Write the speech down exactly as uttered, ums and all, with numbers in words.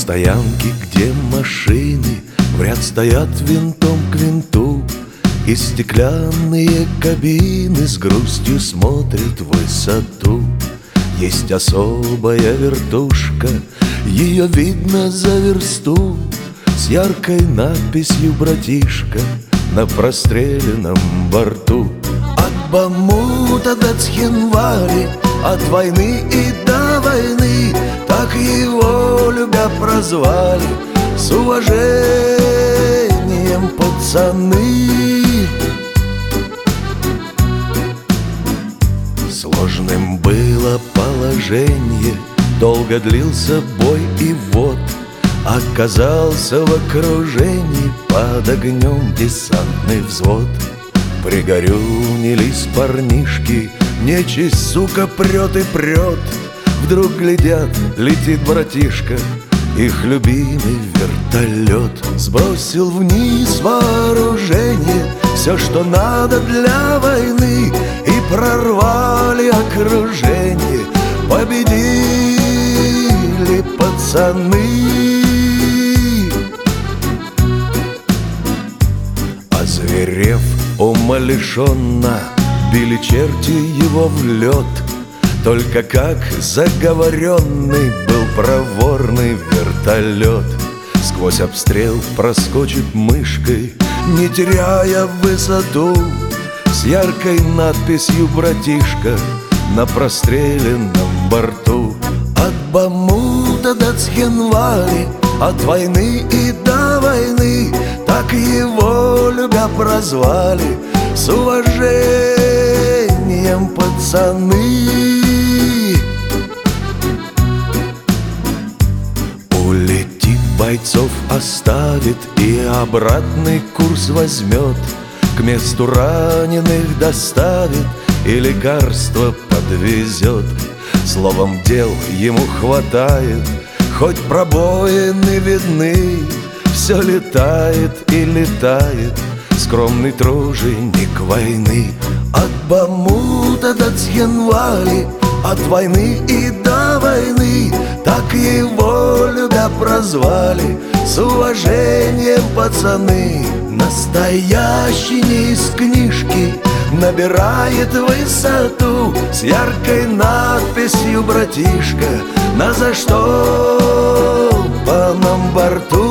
стоянке, где машины в ряд стоят винтом к винту, и стеклянные кабины с грустью смотрят в высоту. Есть особая вертушка, ее видно за версту, с яркой надписью «Братишка» на простреленном борту. От Бамута до Цхинвали, от войны и до войны, так его, любя, прозвали с уважением пацаны. Сложным было положение, долго длился бой, и вот оказался в окружении под огнем десантный взвод. Пригорюнились парнишки, нечисть, сука, прет и прет. Вдруг глядят, летит братишка, их любимый вертолет. Сбросил вниз вооружение, все, что надо для войны, и прорвали окружение, победили пацаны. Озверев умалишенно, били черти его в лед. Только как заговоренный был проворный вертолет, сквозь обстрел проскочит мышкой, не теряя высоту, с яркой надписью «Братишка» на простреленном борту. От Бамута до Цхинвали, от войны и до войны, так его, любя, прозвали с уважением пацаны. Улетит, бойцов оставит и обратный курс возьмет, к месту раненых доставит и лекарства подвезет. Словом, дел ему хватает, хоть пробоины видны, все летает и летает скромный труженик войны. От Бамута до Цхинвали, от войны и до войны, так его, любя, прозвали с уважением пацаны. Настоящий не из книжки, набирает высоту, с яркой надписью «Братишка» на заштопанном борту.